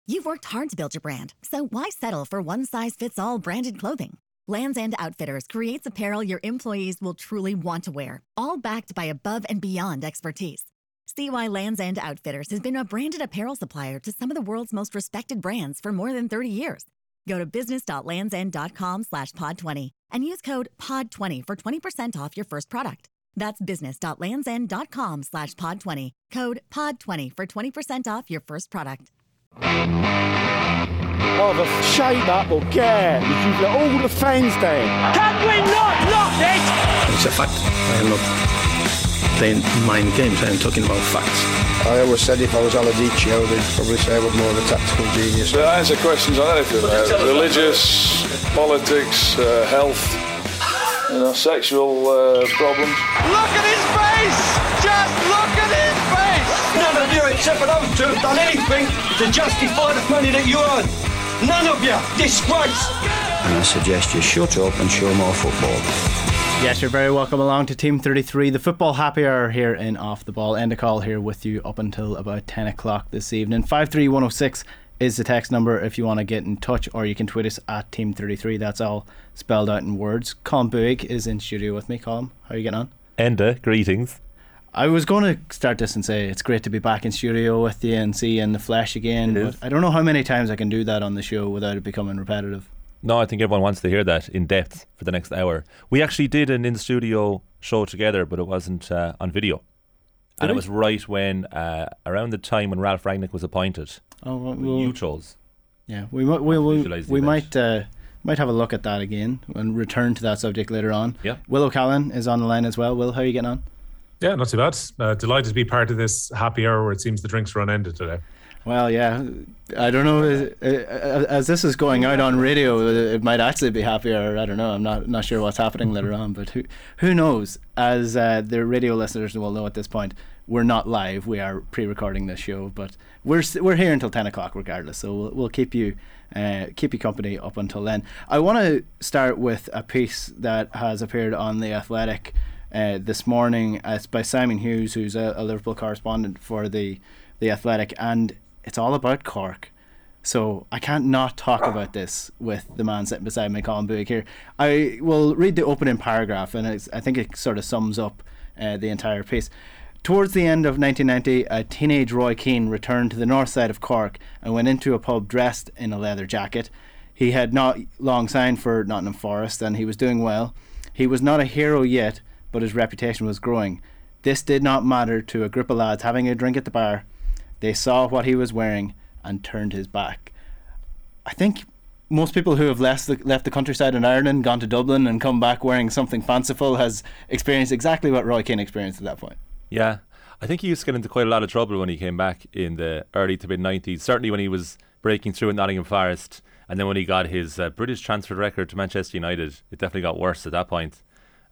You've worked hard to build your brand, so why settle for one-size-fits-all branded clothing? Lands' End Outfitters creates apparel your employees will truly want to wear, all backed by above-and-beyond expertise. See why Lands' End Outfitters has been a branded apparel supplier to some of the world's most respected brands for more than 30 years. Go to business.landsend.com/pod20 and use code POD20 for 20% off your first product. That's business.landsend.com/pod20, code POD20 for 20% off your first product. Oh, the shame up or care. You've let all the fans down. Can we not lock it? It's a fact. I am not playing mind games. I am talking about facts. I always said if I was Aladicio, they'd probably say I was more of a tactical genius. I answer questions on anything. Religious, politics, health, sexual problems. Look at his face! Just look at his face! None of you except for those two have done anything to justify the money that you earn. None of you. Disgrace. And I suggest you shut up and show more football. Yes, you're very welcome along to Team 33, the football happy hour here in Off the Ball. End of call here with you up until about 10 o'clock this evening. 53106 is the text number if you want to get in touch, or you can tweet us at Team 33. That's all spelled out in words. Colm Buig is in studio with me. Colm, how are you getting on? Enda, greetings. I was going to start this and say it's great to be back in studio with you and see you in the flesh again, but I don't know how many times I can do that on the show without it becoming repetitive. No, I think everyone wants to hear that in depth for the next hour. We actually did an in-studio show together, but it wasn't on video. And it was right when, around the time when Ralph Rangnick was appointed. Oh, well, you chose. Yeah, we might have a look at that again and return to that subject later on. Yeah. Will O'Callaghan is on the line as well. Will, how are you getting on? Yeah, not too bad. Delighted to be part of this happy hour where it seems the drinks are unended today. Well, yeah, I don't know. As this is going out on radio, it might actually be happy hour. I don't know. I'm not sure what's happening later on, but who knows? As the radio listeners will know at this point, we're not live. We are pre-recording this show, but we're here until 10 o'clock regardless. So we'll keep you company up until then. I want to start with a piece that has appeared on The Athletic this morning. It's by Simon Hughes, who's a Liverpool correspondent for the Athletic, and it's all about Cork. So I can't not talk about this with the man sitting beside me, Colm Buig here. I will read the opening paragraph, and I think it sort of sums up the entire piece. Towards the end of 1990, a teenage Roy Keane returned to the north side of Cork and went into a pub dressed in a leather jacket. He had not long signed for Nottingham Forest, and he was doing well. He was not a hero yet, but his reputation was growing. This did not matter to a group of lads having a drink at the bar. They saw what he was wearing and turned his back. I think most people who have left the countryside in Ireland, gone to Dublin and come back wearing something fanciful has experienced exactly what Roy Keane experienced at that point. Yeah, I think he used to get into quite a lot of trouble when he came back in the early to mid-90s, certainly when he was breaking through at Nottingham Forest, and then when he got his British transfer record to Manchester United, it definitely got worse at that point.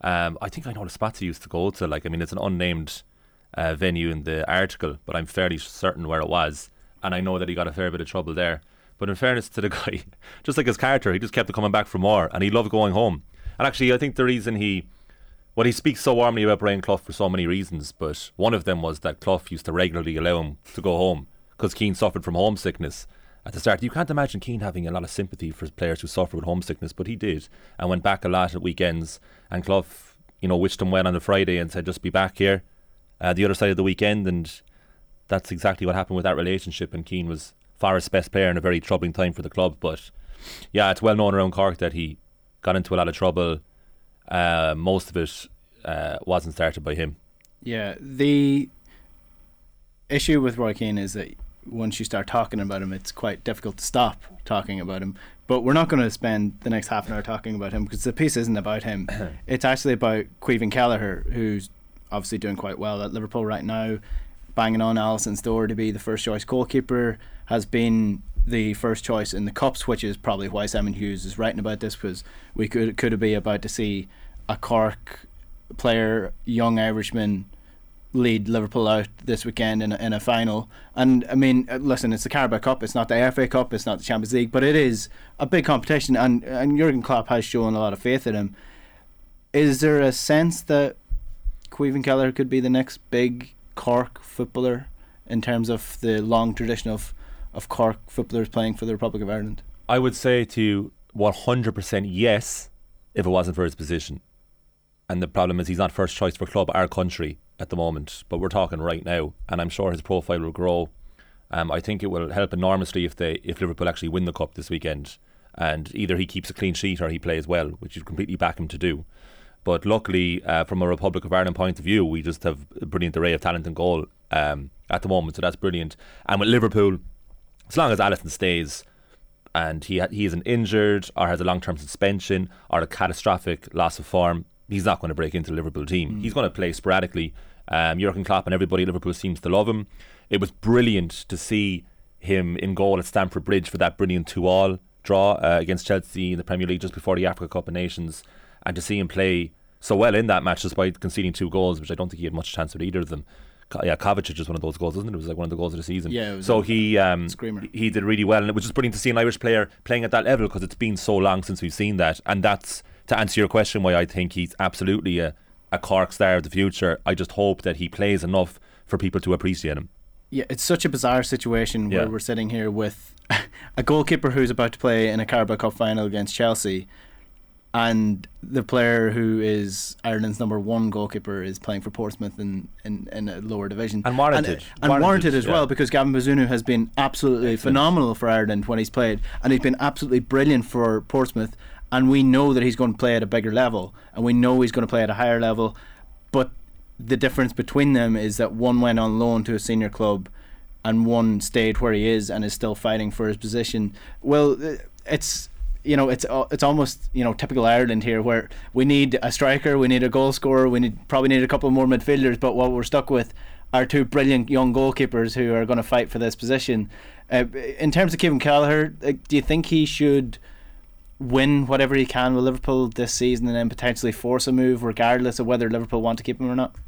I think I know the spots he used to go to. It's an unnamed venue in the article, but I'm fairly certain where it was, and I know that he got a fair bit of trouble there. But in fairness to the guy, just like his character, he just kept coming back for more, and he loved going home. And actually, I think the reason he speaks so warmly about Brian Clough for so many reasons, but one of them was that Clough used to regularly allow him to go home because Keane suffered from homesickness at the start. You can't imagine Keane having a lot of sympathy for players who suffer with homesickness, but he did, and went back a lot at weekends. And Clough, wished him well on the Friday and said, just be back here the other side of the weekend. And that's exactly what happened with that relationship. And Keane was Forest's best player in a very troubling time for the club. But yeah, it's well known around Cork that he got into a lot of trouble. Most of it wasn't started by him. Yeah, the issue with Roy Keane is that once you start talking about him, it's quite difficult to stop talking about him. But we're not going to spend the next half an hour talking about him, because the piece isn't about him. It's actually about Caoimhín Kelleher, who's obviously doing quite well at Liverpool right now, banging on Alisson's door to be the first choice goalkeeper, has been the first choice in the Cups, which is probably why Simon Hughes is writing about this, because we could be about to see a Cork player, young Irishman, lead Liverpool out this weekend in a final. And I mean, listen, it's the Carabao Cup, it's not the FA Cup, it's not the Champions League, but it is a big competition, and Jurgen Klopp has shown a lot of faith in him. Is there a sense that Caoimhín Kelleher could be the next big Cork footballer in terms of the long tradition of of Cork footballers playing for the Republic of Ireland? I would say to you 100% yes, if it wasn't for his position. And the problem is he's not first choice for club our country at the moment, but we're talking right now, and I'm sure his profile will grow. I think it will help enormously if Liverpool actually win the cup this weekend, and either he keeps a clean sheet or he plays well, which you'd completely back him to do. But luckily, from a Republic of Ireland point of view, we just have a brilliant array of talent in goal at the moment, so that's brilliant. And with Liverpool, as long as Alisson stays and he isn't injured or has a long-term suspension or a catastrophic loss of form, he's not going to break into the Liverpool team. He's going to play sporadically. Jurgen Klopp and everybody at Liverpool seems to love him. It was brilliant to see him in goal at Stamford Bridge for that brilliant 2-2 draw against Chelsea in the Premier League just before the Africa Cup of Nations, and to see him play so well in that match despite conceding 2 goals, which I don't think he had much chance with either of them. Kovacic was one of those goals, wasn't it? It was like one of the goals of the season. Yeah, it was so he did really well, and it was just brilliant to see an Irish player playing at that level, because it's been so long since we've seen that. And that's, to answer your question, why I think he's absolutely a Cork star of the future. I just hope that he plays enough for people to appreciate him. Yeah, it's such a bizarre situation where we're sitting here with a goalkeeper who's about to play in a Carabao Cup final against Chelsea, and the player who is Ireland's #1 goalkeeper is playing for Portsmouth in a lower division. And warranted. And warranted as well, because Gavin Bazunu has been absolutely phenomenal for Ireland when he's played, and he's been absolutely brilliant for Portsmouth, and we know that he's going to play at a bigger level, and we know he's going to play at a higher level, but the difference between them is that one went on loan to a senior club and one stayed where he is and is still fighting for his position. Well, it's almost typical Ireland here, where we need a striker, we need a goal scorer, probably need a couple more midfielders, but what we're stuck with are 2 brilliant young goalkeepers who are going to fight for this position. In terms of Kevin Kelleher, do you think he should win whatever he can with Liverpool this season and then potentially force a move regardless of whether Liverpool want to keep him or not?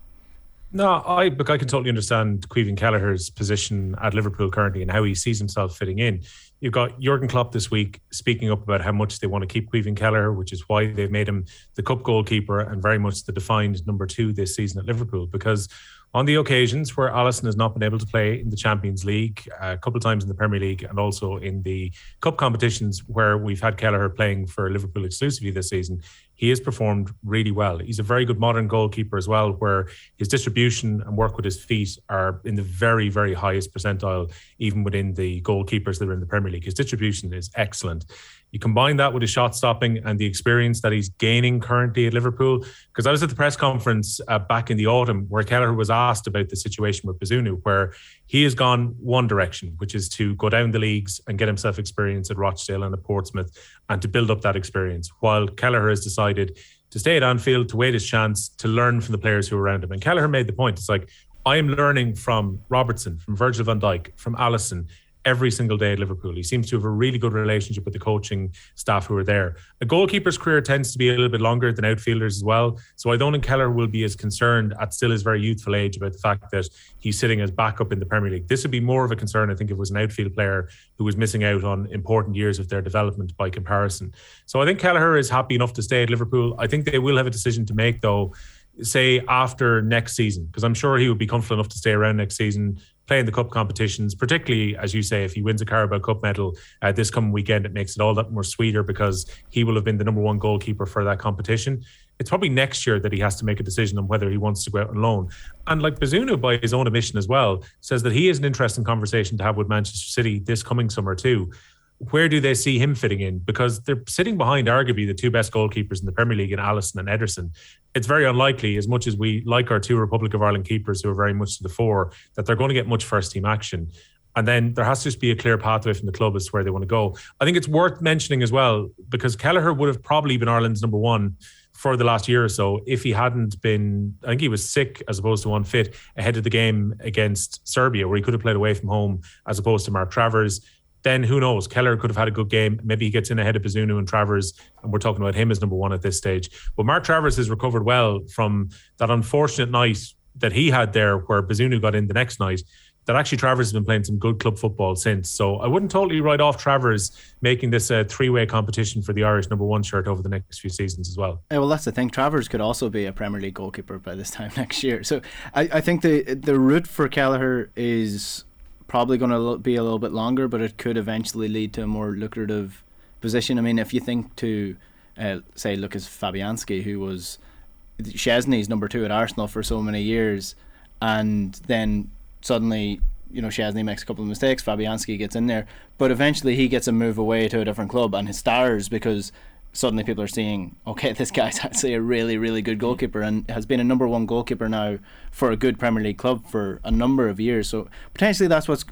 No, I can totally understand Caoimhín Kelleher's position at Liverpool currently and how he sees himself fitting in. You've got Jurgen Klopp this week speaking up about how much they want to keep Caoimhín Kelleher, which is why they've made him the cup goalkeeper and very much the defined number 2 this season at Liverpool. Because on the occasions where Alisson has not been able to play in the Champions League, a couple of times in the Premier League and also in the cup competitions where we've had Kelleher playing for Liverpool exclusively this season, he has performed really well. He's a very good modern goalkeeper as well, where his distribution and work with his feet are in the very, very highest percentile, even within the goalkeepers that are in the Premier League. His distribution is excellent. You combine that with his shot stopping and the experience that he's gaining currently at Liverpool. Because I was at the press conference back in the autumn where Kelleher was asked about the situation with Bazunu, where he has gone one direction, which is to go down the leagues and get himself experience at Rochdale and at Portsmouth and to build up that experience, while Kelleher has decided to stay at Anfield, to wait his chance, to learn from the players who are around him. And Kelleher made the point, it's like, I am learning from Robertson, from Virgil van Dijk, from Alisson, every single day at Liverpool. He seems to have a really good relationship with the coaching staff who are there. A goalkeeper's career tends to be a little bit longer than outfielders as well. So I don't think Kelleher will be as concerned at still his very youthful age about the fact that he's sitting as backup in the Premier League. This would be more of a concern, I think, if it was an outfield player who was missing out on important years of their development by comparison. So I think Kelleher is happy enough to stay at Liverpool. I think they will have a decision to make, though, say after next season, because I'm sure he would be comfortable enough to stay around next season, playing the cup competitions, particularly, as you say, if he wins a Carabao Cup medal this coming weekend, it makes it all that more sweeter because he will have been the #1 goalkeeper for that competition. It's probably next year that he has to make a decision on whether he wants to go out on loan. And like Bazunu, by his own admission as well, says that he is an interesting conversation to have with Manchester City this coming summer too. Where do they see him fitting in? Because they're sitting behind arguably the 2 best goalkeepers in the Premier League in Alisson and Ederson. It's very unlikely, as much as we like our 2 Republic of Ireland keepers who are very much to the fore, that they're going to get much first team action. And then there has to just be a clear pathway from the club as to where they want to go. I think it's worth mentioning as well, because Kelleher would have probably been Ireland's #1 for the last year or so if he hadn't been, I think he was sick as opposed to unfit ahead of the game against Serbia, where he could have played away from home as opposed to Mark Travers. Then who knows? Kelleher could have had a good game. Maybe he gets in ahead of Bazunu and Travers, and we're talking about him as #1 at this stage. But Mark Travers has recovered well from that unfortunate night that he had there where Bazunu got in the next night. That actually Travers has been playing some good club football since. So I wouldn't totally write off Travers making this a 3-way competition for the Irish #1 shirt over the next few seasons as well. Well, that's the thing. Travers could also be a Premier League goalkeeper by this time next year. So I think the route for Kelleher is probably going to be a little bit longer, but it could eventually lead to a more lucrative position. I mean, if you think to say Lucas Fabianski, who was Szczesny's number 2 at Arsenal for so many years, and then suddenly, you know, Szczesny makes a couple of mistakes, Fabianski gets in there, but eventually he gets a move away to a different club, and his stars, because suddenly people are seeing, okay, this guy's actually a really, really good goalkeeper, and has been a number 1 goalkeeper now for a good Premier League club for a number of years. So potentially that's what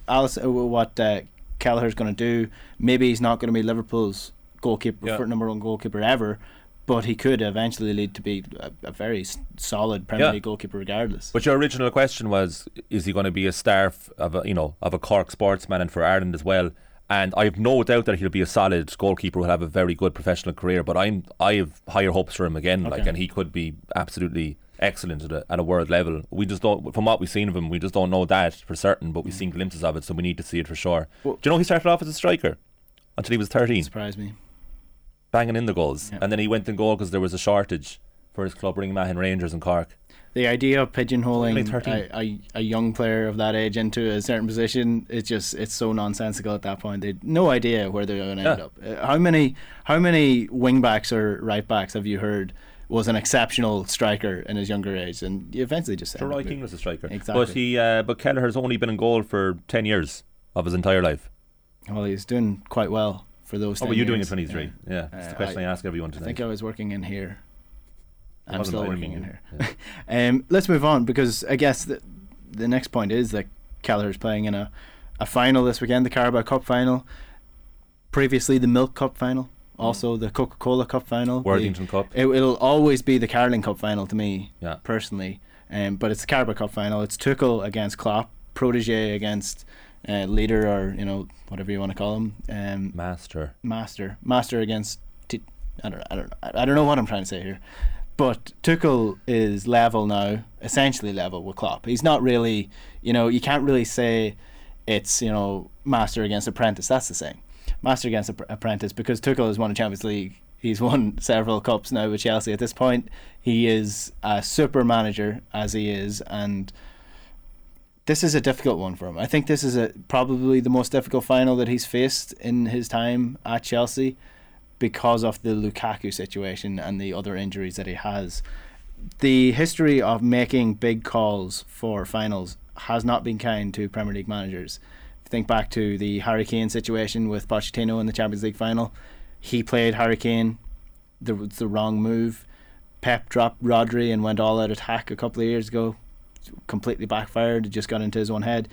Kelleher's going to do. Maybe he's not going to be Liverpool's goalkeeper, for number 1 goalkeeper ever, but he could eventually lead to be a very solid Premier League goalkeeper regardless. But your original question was, is he going to be a star of a Cork sportsman and for Ireland as well? And I have no doubt that he'll be a solid goalkeeper who'll have a very good professional career, but I have higher hopes for him again, and he could be absolutely excellent at a world level. We just don't, from what we've seen of him, we just don't know that for certain, but we've seen glimpses of it, so we need to see it for sure. Well, do you know he started off as a striker until he was 13? Surprised me. Banging in the goals, and then he went in goal because there was a shortage for his club, Ringmahon Rangers in Cork. The idea of pigeonholing a young player of that age into a certain position, it's so nonsensical at that point. They had no idea where they're going to end up. How many wing backs or right backs have you heard was an exceptional striker in his younger age, and you eventually just said Roy Keane was a striker. Exactly. But Kelleher's only been in goal for 10 years of his entire life. Well, he's doing quite well for those 10 years. Oh, were you doing in 23? Yeah. That's the question I ask everyone tonight. I think I was working in here. I'm still working in here. Yeah. Let's move on, because I guess the next point is that Kelleher's playing in a final this weekend, the Carabao Cup final. Previously the Milk Cup final, also the Coca-Cola Cup final. Worthington Cup. It'll always be the Carling Cup final to me, personally. But it's the Carabao Cup final. It's Tuchel against Klopp, protege against leader, or whatever you want to call him. Master against I don't know what I'm trying to say here. But Tuchel is level now, essentially level with Klopp. He's not really, you can't really say it's, master against apprentice. That's the saying. Master against apprentice, because Tuchel has won a Champions League. He's won several cups now with Chelsea. At this point, he is a super manager, as he is, and this is a difficult one for him. I think this is probably the most difficult final that he's faced in his time at Chelsea, because of the Lukaku situation and the other injuries that he has. The history of making big calls for finals has not been kind to Premier League managers. Think back to the Harry Kane situation with Pochettino in the Champions League final. He played Harry Kane, the wrong move. Pep dropped Rodri and went all out attack a couple of years ago. Completely backfired. It just got into his own head.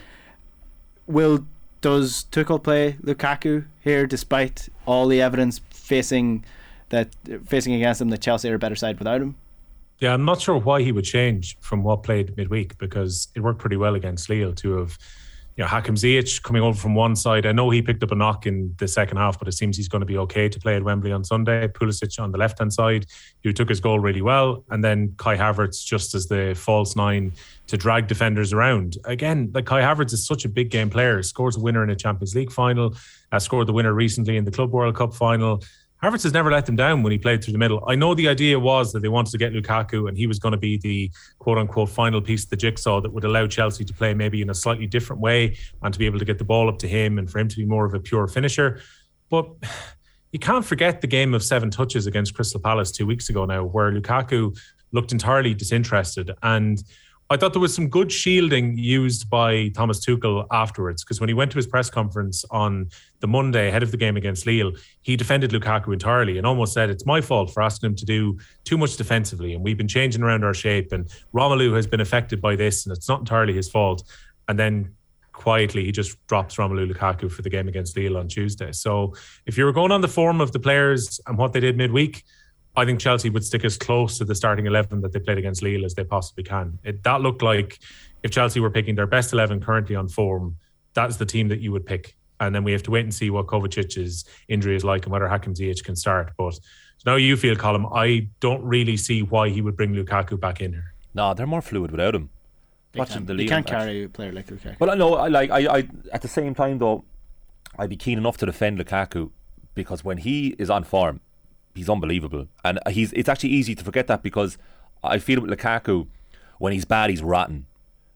Does Tuchel play Lukaku here, despite all the evidence facing against him that Chelsea are a better side without him? Yeah, I'm not sure why he would change from what played midweek, because it worked pretty well against Lille to have Hakim Ziyech coming over from one side. I know he picked up a knock in the second half, but it seems he's going to be okay to play at Wembley on Sunday. Pulisic on the left-hand side, who took his goal really well. And then Kai Havertz just as the false nine to drag defenders around. Again, Kai Havertz is such a big game player. Scores a winner in a Champions League final. Scored the winner recently in the Club World Cup final. Havertz has never let them down when he played through the middle. I know the idea was that they wanted to get Lukaku, and he was going to be the quote-unquote final piece of the jigsaw that would allow Chelsea to play maybe in a slightly different way and to be able to get the ball up to him and for him to be more of a pure finisher. But you can't forget the game of 7 touches against Crystal Palace 2 weeks ago now, where Lukaku looked entirely disinterested. And I thought there was some good shielding used by Thomas Tuchel afterwards, because when he went to his press conference on the Monday ahead of the game against Lille, he defended Lukaku entirely and almost said, it's my fault for asking him to do too much defensively, and we've been changing around our shape, and Romelu has been affected by this, and it's not entirely his fault. And then quietly he just drops Romelu Lukaku for the game against Lille on Tuesday. So if you were going on the form of the players and what they did midweek, I think Chelsea would stick as close to the starting 11 that they played against Lille as they possibly can. That looked like if Chelsea were picking their best 11 currently on form, that's the team that you would pick. And then we have to wait and see what Kovacic's injury is like and whether Hakim Ziyech can start. But now you feel, Colm, I don't really see why he would bring Lukaku back in here. No, they're more fluid without him. You can't carry a player like Lukaku. Well, I know. I at the same time though, I'd be keen enough to defend Lukaku, because when he is on form, he's unbelievable, and it's actually easy to forget that, because I feel with Lukaku, when he's bad, he's rotten.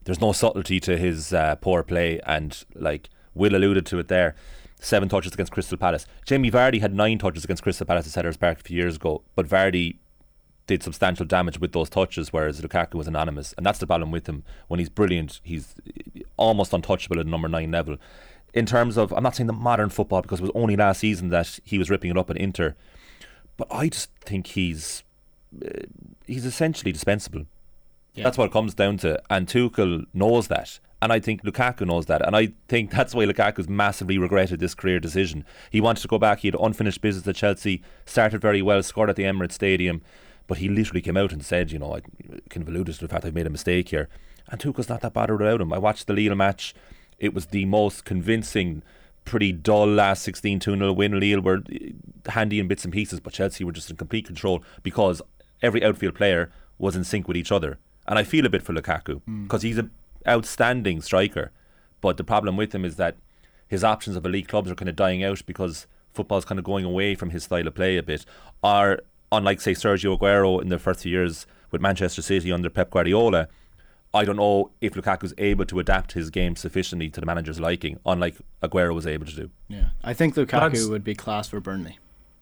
There's no subtlety to his poor play, and like Will alluded to it there, 7 touches against Crystal Palace. Jamie Vardy had 9 touches against Crystal Palace at Sellers Park a few years ago, but Vardy did substantial damage with those touches, whereas Lukaku was anonymous, and that's the problem with him. When he's brilliant, he's almost untouchable at number 9 level. In terms of, I'm not saying the modern football, because it was only last season that he was ripping it up at Inter, but I just think he's essentially dispensable. Yeah. That's what it comes down to, and Tuchel knows that, and I think Lukaku knows that, and I think that's why Lukaku's massively regretted this career decision. He wanted to go back. He had unfinished business at Chelsea, started very well, scored at the Emirates Stadium, but he literally came out and said, I kind of alluded to the fact I've made a mistake here. And Tuchel's not that bothered about him. I watched the Lille match. It was the most convincing, pretty dull last 16 2-0 win. Lille were handy in bits and pieces, but Chelsea were just in complete control because every outfield player was in sync with each other. And I feel a bit for Lukaku because he's an outstanding striker. But the problem with him is that his options of elite clubs are kind of dying out because football's kind of going away from his style of play a bit. Unlike, say, Sergio Aguero in the first few years with Manchester City under Pep Guardiola, I don't know if Lukaku's able to adapt his game sufficiently to the manager's liking, unlike Aguero was able to do. Yeah, I think Lukaku would be class for Burnley.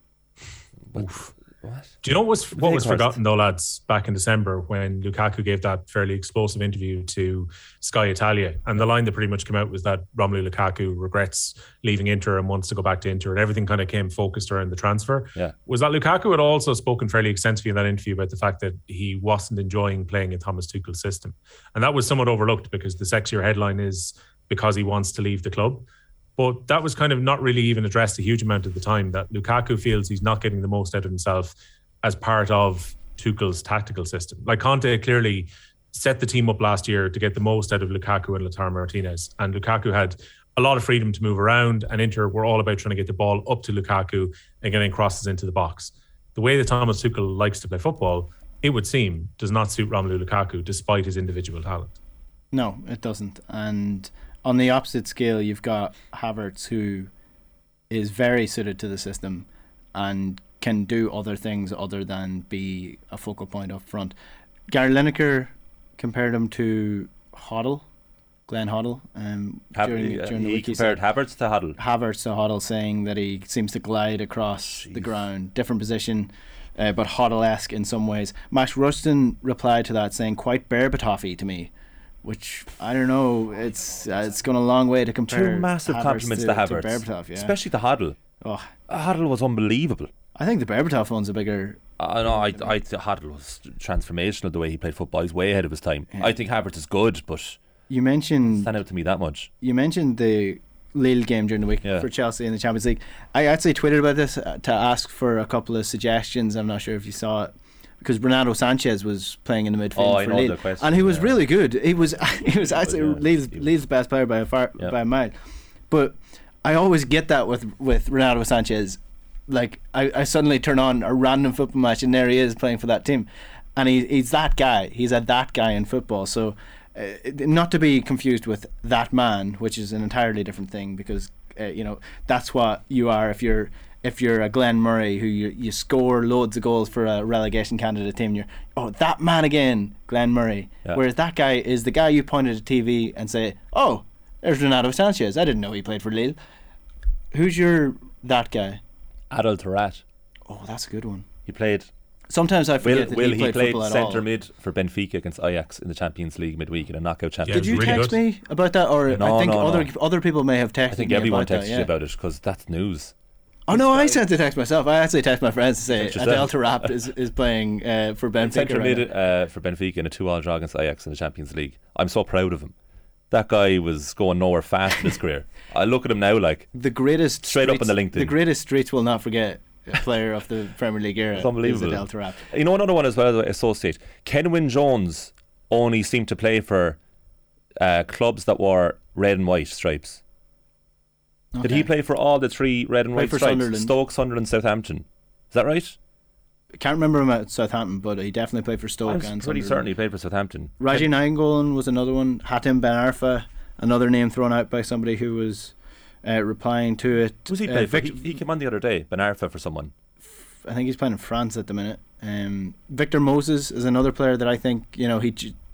Oof. What? Do you know what was forgotten though, lads, back in December when Lukaku gave that fairly explosive interview to Sky Italia, and the line that pretty much came out was that Romelu Lukaku regrets leaving Inter and wants to go back to Inter, and everything kind of came focused around the transfer. Yeah. Was that Lukaku had also spoken fairly extensively in that interview about the fact that he wasn't enjoying playing in Thomas Tuchel's system, and that was somewhat overlooked because the sexier headline is because he wants to leave the club. But that was kind of not really even addressed a huge amount at the time, that Lukaku feels he's not getting the most out of himself as part of Tuchel's tactical system. Like Conte clearly set the team up last year to get the most out of Lukaku and Lautaro Martinez. And Lukaku had a lot of freedom to move around, and Inter were all about trying to get the ball up to Lukaku and getting crosses into the box. The way that Thomas Tuchel likes to play football, it would seem, does not suit Romelu Lukaku despite his individual talent. No, it doesn't. And on the opposite scale, you've got Havertz, who is very suited to the system and can do other things other than be a focal point up front. Gary Lineker compared him to Glenn Hoddle. During the week, he compared Havertz to Hoddle. Havertz to Hoddle, saying that he seems to glide across the ground, different position, but Hoddle-esque in some ways. Max Rushton replied to that saying, quite Berbatov-y to me. Which, I don't know, it's gone a long way to compare. 2 massive Havertz compliments to Havertz, Berbatov, yeah. Especially to Hoddle. Oh. Hoddle was unbelievable. I think the Berbatov one's a bigger. Hoddle was transformational the way he played football. He's way ahead of his time. Yeah. I think Havertz is good, but you mentioned stand out to me that much. You mentioned the Lille game during the week for Chelsea in the Champions League. I actually tweeted about this to ask for a couple of suggestions. I'm not sure if you saw it, because Renato Sanchez was playing in the midfield for Lille, and he was really good. He was actually Lille's best player by a mile. But I always get that with Renato Sanchez. Like I suddenly turn on a random football match and there he is playing for that team, and he's that guy. He's that guy in football. So not to be confused with that man, which is an entirely different thing, because that's what you are if you're a Glenn Murray who you score loads of goals for a relegation candidate team. You're that man again, Glenn Murray. Yeah. Whereas that guy is the guy you point at the TV and say, oh, there's Renato Sanchez. I didn't know he played for Lille. Who's that guy? Adel Taarabt. Oh, that's a good one. He played. Sometimes I forget that he played centre mid for Benfica against Ajax in the Champions League midweek in a knockout championship. Did you text me about that, or I think other people may have texted me? I think everyone texted you about it because that's news. Oh no, I sent the text myself. I actually texted my friends to say Adel Taarabt is playing for Benfica. Centre mid for Benfica in a 2-2 draw against Ajax in the Champions League. I'm so proud of him. That guy was going nowhere fast in his career. I look at him now like the greatest straight up on the LinkedIn. The greatest streets will not forget a player of the Premier League era. It's unbelievable. Adel Taarabt. You know another one as well, associate. Kenwyne Jones only seemed to play for clubs that wore red and white stripes. Okay. Did he play for all the 3 red and white stripes? Sunderland. Stoke, Sunderland, Southampton. Is that right? I can't remember him at Southampton, but he definitely played for Stoke. I'm pretty certain he played for Southampton. Raji Nainggolan was another one. Hatem Ben Arfa, another name thrown out by somebody who was replying to it. Who's he played for? He came on the other day, Ben Arfa, for someone. I think he's playing in France at the minute. Victor Moses is another player that I think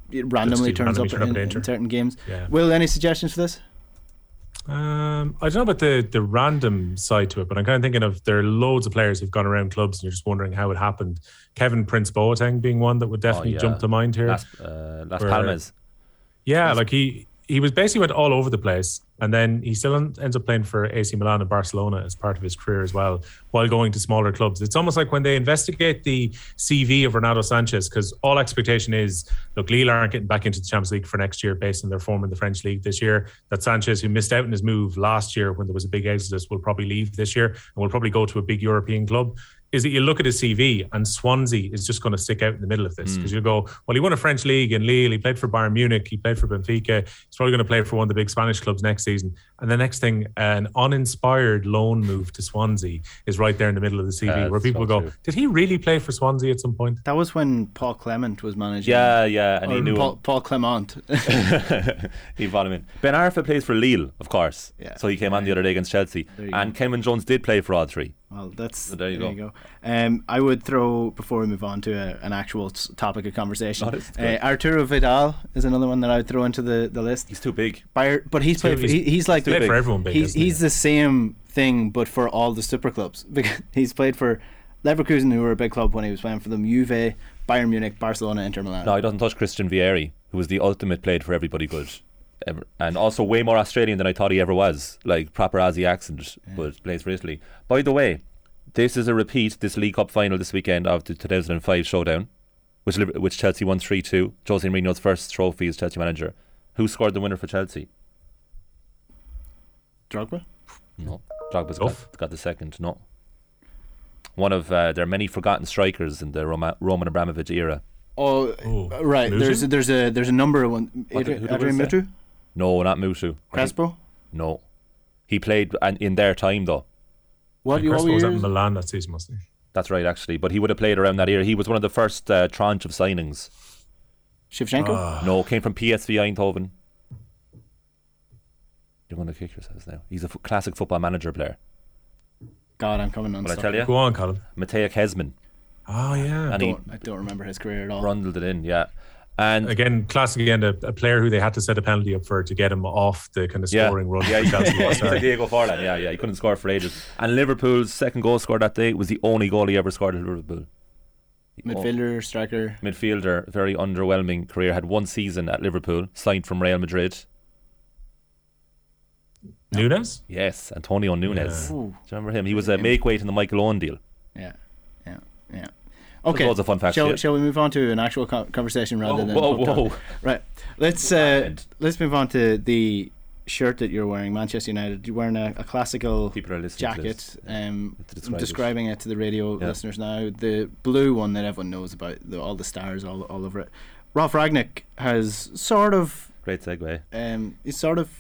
it randomly turns up in certain games. Will, any suggestions for this? I don't know about the random side to it, but I'm kind of thinking of there are loads of players who've gone around clubs and you're just wondering how it happened. Kevin Prince Boateng being one that would definitely jump to mind here. Las Palmas. Yeah, like he was basically went all over the place, and then he still ends up playing for AC Milan and Barcelona as part of his career as well, while going to smaller clubs. It's almost like when they investigate the CV of Renato Sanchez, because all expectation is, look, Lille aren't getting back into the Champions League for next year based on their form in the French league this year. That Sanchez, who missed out on his move last year when there was a big exodus, will probably leave this year and will probably go to a big European club. Is that you look at his CV and Swansea is just going to stick out in the middle of this, because you'll go, well, he won a French league in Lille, he played for Bayern Munich, he played for Benfica, he's probably going to play for one of the big Spanish clubs next season. And the next thing, an uninspired loan move to Swansea is right there in the middle of the CV, where people go, did he really play for Swansea at some point? That was when Paul Clement was managing. Yeah, and he knew Paul Clement. He brought him in. Ben Arfa plays for Lille, of course. Yeah. So he came on the other day against Chelsea. And Kenwyne Jones did play for all three. Well, so there you go. I would throw, before we move on to an actual topic of conversation, Arturo Vidal is another one that I would throw into the list. He's too big. But he's played for, he's like played for everyone big. He's the same thing, but for all the super clubs. He's played for Leverkusen, who were a big club when he was playing for them, Juve, Bayern Munich, Barcelona, Inter Milan. No, he doesn't touch Christian Vieri, who was the ultimate played for everybody good. And also way more Australian than I thought he ever was, like proper Aussie accent, but plays for Italy. By the way, this is a repeat, this League Cup final this weekend of the 2005 showdown, which Chelsea won 3-2. Jose Mourinho's first trophy as Chelsea manager. Who scored the winner for Chelsea? Drogba? No, Drogba's got the second. No, one of their many forgotten strikers in the Roman Abramovich era. Right. Mutu? There's a number of one. Adrian Mutu? No, not Mutu. Crespo? No, he played in their time though. Crespo was at Milan that season, must he? That's right, actually. But he would have played around that era. He was one of the first tranche of signings. Shevchenko? No, came from PSV Eindhoven. You're going to kick yourselves now. He's a classic football manager player. God, I'm coming on. Will I tell you? Go on, Colin. Matej Kezman. Oh yeah. I don't remember his career at all. Rundled it in, yeah. And again, classic again, a player who they had to set a penalty up for to get him off the kind of scoring run. Yeah, he's like Diego Forlan. Yeah, he couldn't score for ages. And Liverpool's second goal scored that day was the only goal he ever scored at Liverpool. Midfielder, striker. Midfielder, very underwhelming career. Had one season at Liverpool, signed from Real Madrid. Nunes? Yes, Antonio Nunes. Yeah. Do you remember him? He was a make weight in the Michael Owen deal. Yeah. Okay, loads of fun facts. Shall we move on to an actual conversation rather than whoa. Right, let's move on to the shirt that you're wearing, Manchester United. You're wearing a classical jacket. I'm describing it to the radio listeners now. The blue one that everyone knows about, all the stars all over it. Ralf Rangnick has sort of great segue. He's sort of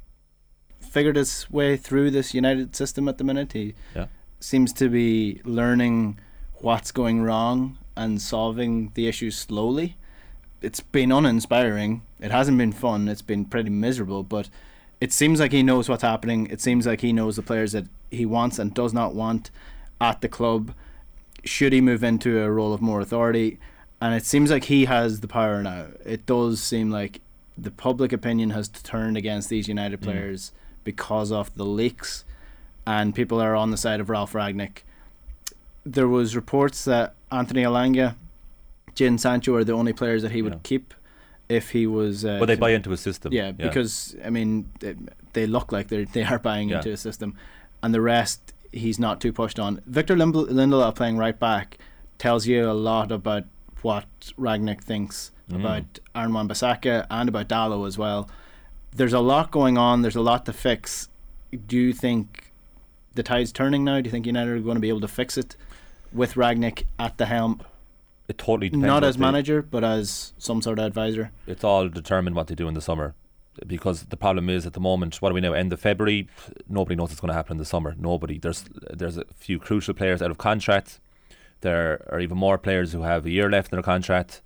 figured his way through this United system at the minute. He seems to be learning what's going wrong and solving the issues slowly. It's been uninspiring. It hasn't been fun. It's been pretty miserable, but it seems like he knows what's happening. It seems like he knows the players that he wants and does not want at the club. Should he move into a role of more authority? And it seems like he has the power now. It does seem like the public opinion has turned against these United players because of the leaks, and people are on the side of Ralf Rangnick. There was reports that Anthony Elanga, Jadon Sancho are the only players that he would keep if he was. But they buy into his system. Yeah, because I mean, they look like they are buying into a system, and the rest he's not too pushed on. Victor Lindelof playing right back tells you a lot about what Rangnick thinks about Aaron Wan-Bissaka and about Dalot as well. There's a lot going on. There's a lot to fix. Do you think the tide's turning now? Do you think United are going to be able to fix it with Rangnick at the helm? It totally depends. Not as manager, but as some sort of advisor. It's all determined what they do in the summer, because the problem is at the moment, what do we know? End of February, nobody knows what's going to happen in the summer. Nobody. There's a few crucial players out of contract. There are even more players who have a year left in their contract.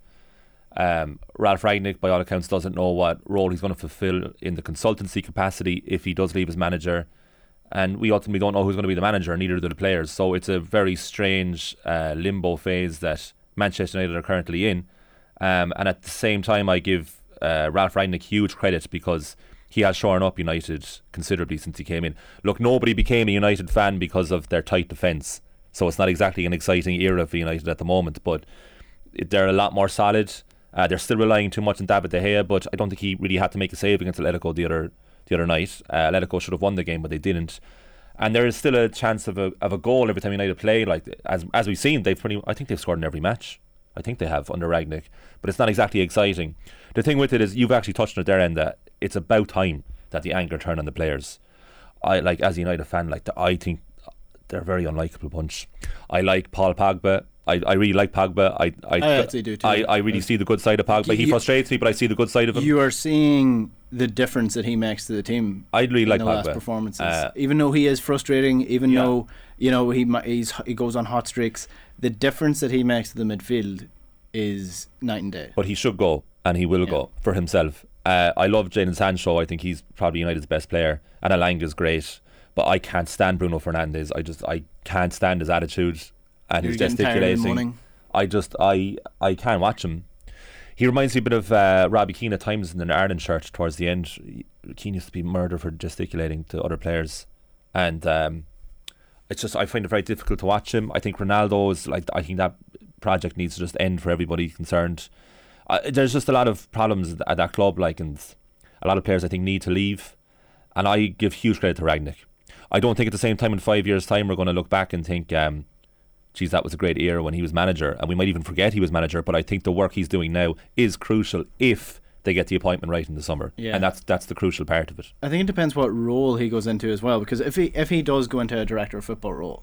Ralf Rangnick, by all accounts, doesn't know what role he's going to fulfill in the consultancy capacity if he does leave as manager. And we ultimately don't know who's going to be the manager, and neither do the players. So it's a very strange limbo phase that Manchester United are currently in. And at the same time, I give Ralph Rangnick huge credit because he has shored up United considerably since he came in. Look, nobody became a United fan because of their tight defence, so it's not exactly an exciting era for United at the moment, but they're a lot more solid. They're still relying too much on David De Gea, but I don't think he really had to make a save against Atletico the other night. Atletico should have won the game, but they didn't. And there is still a chance of a goal every time United play. Like as we've seen, I think they've scored in every match. I think they have under Rangnick, but it's not exactly exciting. The thing with it is, you've actually touched on it there, and that it's about time that the anger turn on the players. I like, as a United fan, I think they're a very unlikable bunch. I like Paul Pogba. I really like Pogba. I actually do too. I really see the good side of Pogba. He frustrates me, but I see the good side of him. You are seeing the difference that he makes to the team. I really like the Pogba. Last performances, even though he is frustrating, even though he goes on hot streaks, the difference that he makes to the midfield is night and day. But he should go, and he will go for himself. I love Jadon Sancho. I think he's probably United's best player, and Elanga's great. But I can't stand Bruno Fernandes. I can't stand his attitude and his gesticulating. I can't watch him. He reminds me a bit of Robbie Keane at times in an Ireland shirt towards the end. Keane used to be murdered for gesticulating to other players, and it's just, I find it very difficult to watch him. I think Ronaldo is I think that project needs to just end for everybody concerned. There's just a lot of problems at that club, and a lot of players I think need to leave, and I give huge credit to Rangnick. I don't think at the same time in 5 years' time we're going to look back and think, geez, that was a great era when he was manager, and we might even forget he was manager, but I think the work he's doing now is crucial if they get the appointment right in the summer, and that's the crucial part of it. I think it depends what role he goes into as well, because if he does go into a director of football role,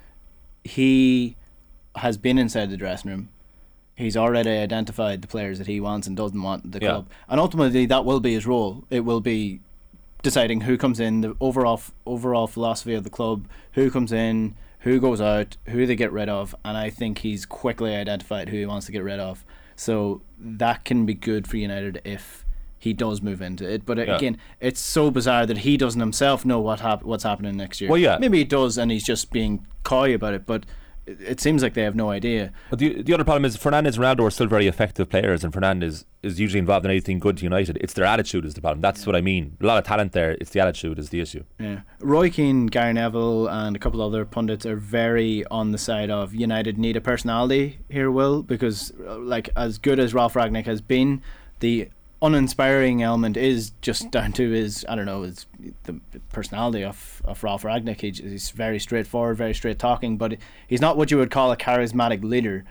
he has been inside the dressing room. He's already identified the players that he wants and doesn't want the club, and ultimately that will be his role. It will be deciding who comes in, the overall philosophy of the club, who comes in, who goes out, who they get rid of, and I think he's quickly identified who he wants to get rid of. So that can be good for United if he does move into it. But again, it's so bizarre that he doesn't himself know what's happening next year. Well, maybe he does, and he's just being coy about it, but it seems like they have no idea. But the other problem is Fernandes and Ronaldo are still very effective players, and Fernandes is usually involved in anything good to United. It's their attitude is the problem. That's what I mean. A lot of talent there. It's the attitude is the issue. Yeah. Roy Keane, Gary Neville and a couple other pundits are very on the side of United need a personality here, Will, because as good as Ralph Rangnick has been, the uninspiring element is just down to his the personality of Ralph Rangnick. He's very straightforward, very straight talking, but he's not what you would call a charismatic leader.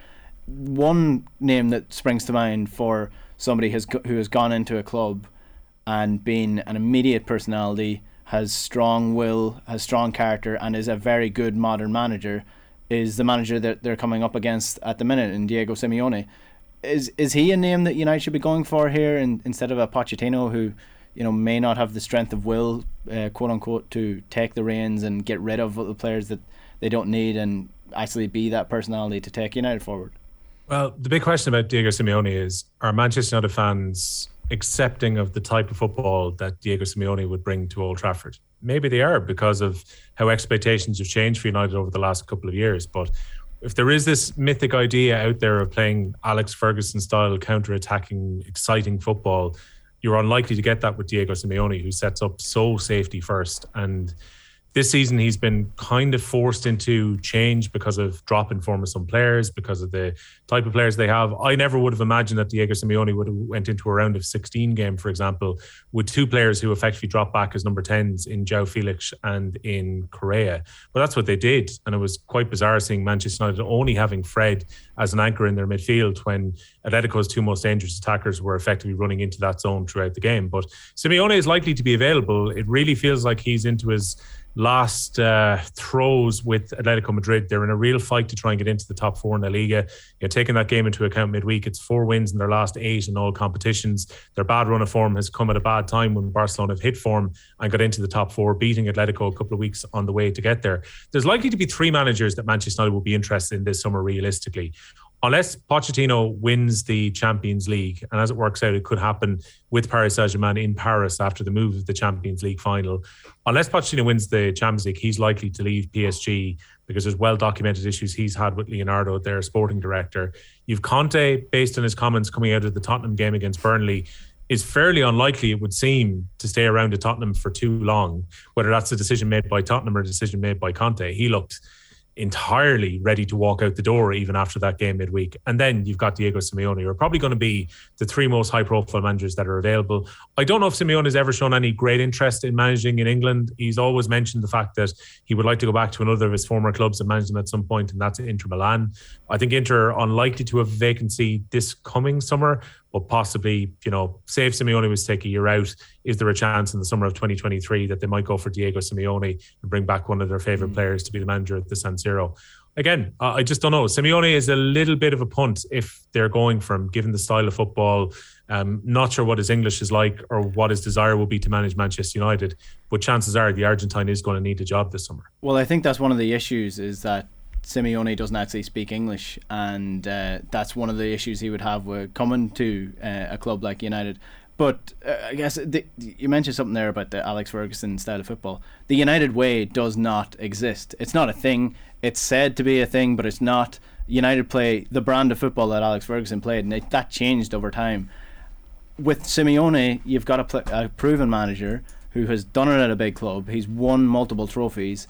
One name that springs to mind for somebody who has gone into a club and been an immediate personality, has strong will, has strong character, and is a very good modern manager is the manager that they're coming up against at the minute in Diego Simeone. Is he a name that United should be going for here instead of a Pochettino who may not have the strength of will, quote unquote, to take the reins and get rid of the players that they don't need and actually be that personality to take United forward? Well, the big question about Diego Simeone is, are Manchester United fans accepting of the type of football that Diego Simeone would bring to Old Trafford? Maybe they are, because of how expectations have changed for United over the last couple of years. But if there is this mythic idea out there of playing Alex Ferguson style counter-attacking exciting football, you're unlikely to get that with Diego Simeone, who sets up so safety first. And this season he's been kind of forced into change because of drop in form of some players, because of the type of players they have. I never would have imagined that Diego Simeone would have went into a round of 16 game, for example, with two players who effectively dropped back as number 10s in João Felix and in Correa. But that's what they did, and it was quite bizarre seeing Manchester United only having Fred as an anchor in their midfield when Atletico's two most dangerous attackers were effectively running into that zone throughout the game. But Simeone is likely to be available. It really feels like he's into his last throws with Atletico Madrid. They're in a real fight to try and get into the top four in La Liga. Taking that game into account midweek, it's 4 wins in their last 8 in all competitions. Their bad run of form has come at a bad time when Barcelona have hit form and got into the top 4, beating Atletico a couple of weeks on the way to get there. There's likely to be 3 managers that Manchester United will be interested in this summer realistically. unless Pochettino wins the Champions League, and as it works out, it could happen with Paris Saint-Germain in Paris after the move of the Champions League final. Unless Pochettino wins the Champions League, he's likely to leave PSG because there's well-documented issues he's had with Leonardo, their sporting director. You've Conte, based on his comments coming out of the Tottenham game against Burnley, is fairly unlikely, it would seem, to stay around at Tottenham for too long, whether that's a decision made by Tottenham or a decision made by Conte. He looked entirely ready to walk out the door even after that game midweek. And then you've got Diego Simeone, who are probably going to be the three most high-profile managers that are available. I don't know if Simeone has ever shown any great interest in managing in England. He's always mentioned the fact that he would like to go back to another of his former clubs and manage them at some point, and that's Inter Milan. I think Inter are unlikely to have a vacancy this coming summer, but possibly, say if Simeone was to take a year out, is there a chance in the summer of 2023 that they might go for Diego Simeone and bring back one of their favourite players to be the manager at the San Siro? Again, I just don't know. Simeone is a little bit of a punt if they're going from, given the style of football. Not sure what his English is like or what his desire will be to manage Manchester United, but chances are the Argentine is going to need a job this summer. Well, I think that's one of the issues, is that Simeone doesn't actually speak English, and that's one of the issues he would have with coming to a club like United. But I guess you mentioned something there about the Alex Ferguson style of football. The United way does not exist. It's not a thing. It's said to be a thing, but it's not. United play the brand of football that Alex Ferguson played, and that changed over time. With Simeone, you've got a proven manager who has done it at a big club. He's won multiple trophies.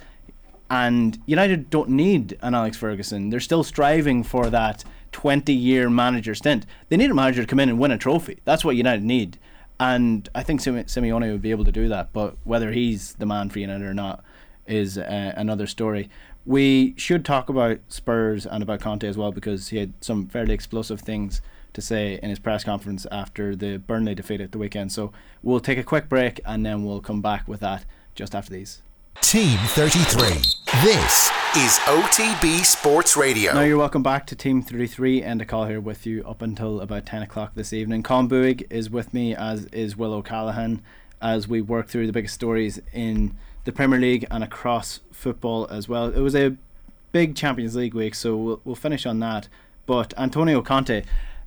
And United don't need an Alex Ferguson. They're still striving for that 20-year manager stint. They need a manager to come in and win a trophy. That's what United need. And I think Simeone would be able to do that. But whether he's the man for United or not is another story. We should talk about Spurs and about Conte as well, because he had some fairly explosive things to say in his press conference after the Burnley defeat at the weekend. So we'll take a quick break and then we'll come back with that just after these. Team 33. This is OTB Sports Radio. Now you're welcome back to Team 33, and a call here with you up until about 10 o'clock this evening. Colin Buig is with me, as is Will O'Callaghan, as we work through the biggest stories in the Premier League and across football as well. It was a big Champions League week, so we'll finish on that. But Antonio Conte,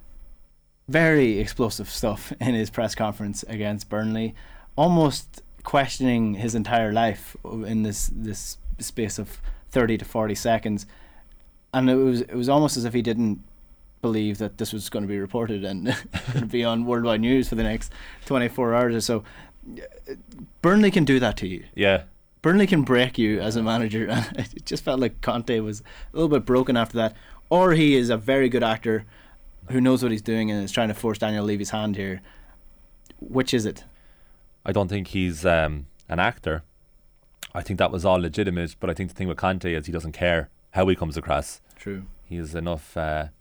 very explosive stuff in his press conference against Burnley, almost questioning his entire life in this space of 30 to 40 seconds, and it was almost as if he didn't believe that this was going to be reported and going to be on worldwide news for the next 24 hours or so. Burnley can do that to you. Yeah, Burnley can break you as a manager. It just felt like Conte was a little bit broken after that, or he is a very good actor who knows what he's doing and is trying to force Daniel Levy's hand here. Which is it? I don't think he's an actor. I think that was all legitimate, but I think the thing with Conte is he doesn't care how he comes across. True. He is enough.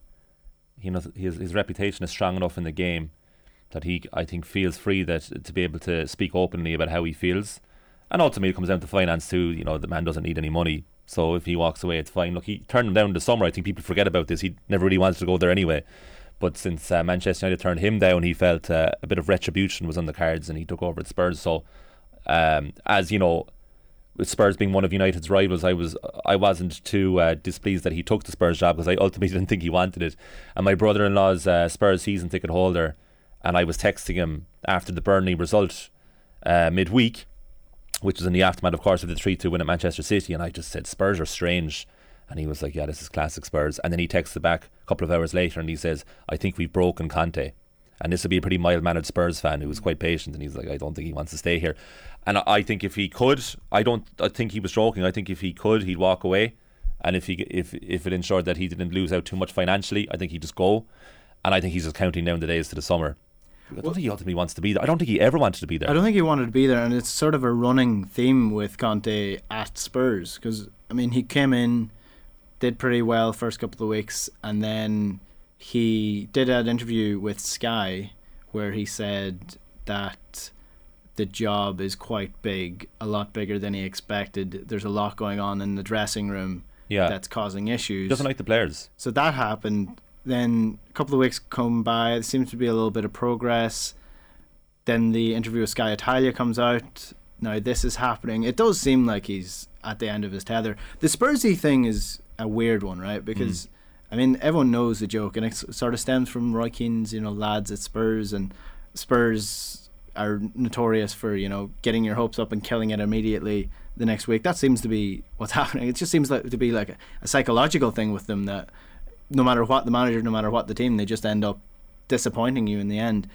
His reputation is strong enough in the game that he, I think, feels free that to be able to speak openly about how he feels. And ultimately, it comes down to finance too. The man doesn't need any money, so if he walks away, it's fine. Look, he turned him down in the summer. I think people forget about this. He never really wanted to go there anyway. But since Manchester United turned him down, he felt a bit of retribution was on the cards, and he took over at Spurs. So, as you know, with Spurs being one of United's rivals, I wasn't too displeased that he took the Spurs job, because I ultimately didn't think he wanted it. And my brother-in-law's Spurs season ticket holder, and I was texting him after the Burnley result midweek, which was in the aftermath, of course, of the 3-2 win at Manchester City, and I just said, Spurs are strange. And he was like, yeah, this is classic Spurs. And then he texted back a couple of hours later and he says, I think we've broken Conte. And this would be a pretty mild-mannered Spurs fan who was quite patient, and he's like, I don't think he wants to stay here. And I think if he could, I think he was joking. I think if he could, he'd walk away. And if it ensured that he didn't lose out too much financially, I think he'd just go. And I think he's just counting down the days to the summer. I don't think he ultimately wants to be there. I don't think he ever wanted to be there. I don't think he wanted to be there, and it's sort of a running theme with Conte at Spurs, because, I mean, he came in, did pretty well first couple of weeks, and then he did an interview with Sky where he said that the job is quite big, a lot bigger than he expected. There's a lot going on in the dressing room that's causing issues. He doesn't like the players. So that happened. Then a couple of weeks come by, there seems to be a little bit of progress. Then the interview with Sky Italia comes out. Now this is happening. It does seem like he's at the end of his tether. The Spursy thing is a weird one, right? Because I mean, everyone knows the joke, and it sort of stems from Roy Keane's, lads at Spurs, and Spurs are notorious for, getting your hopes up and killing it immediately the next week. That seems to be what's happening. It just seems to be like a psychological thing with them, that no matter what the manager, no matter what the team, they just end up disappointing you in the end.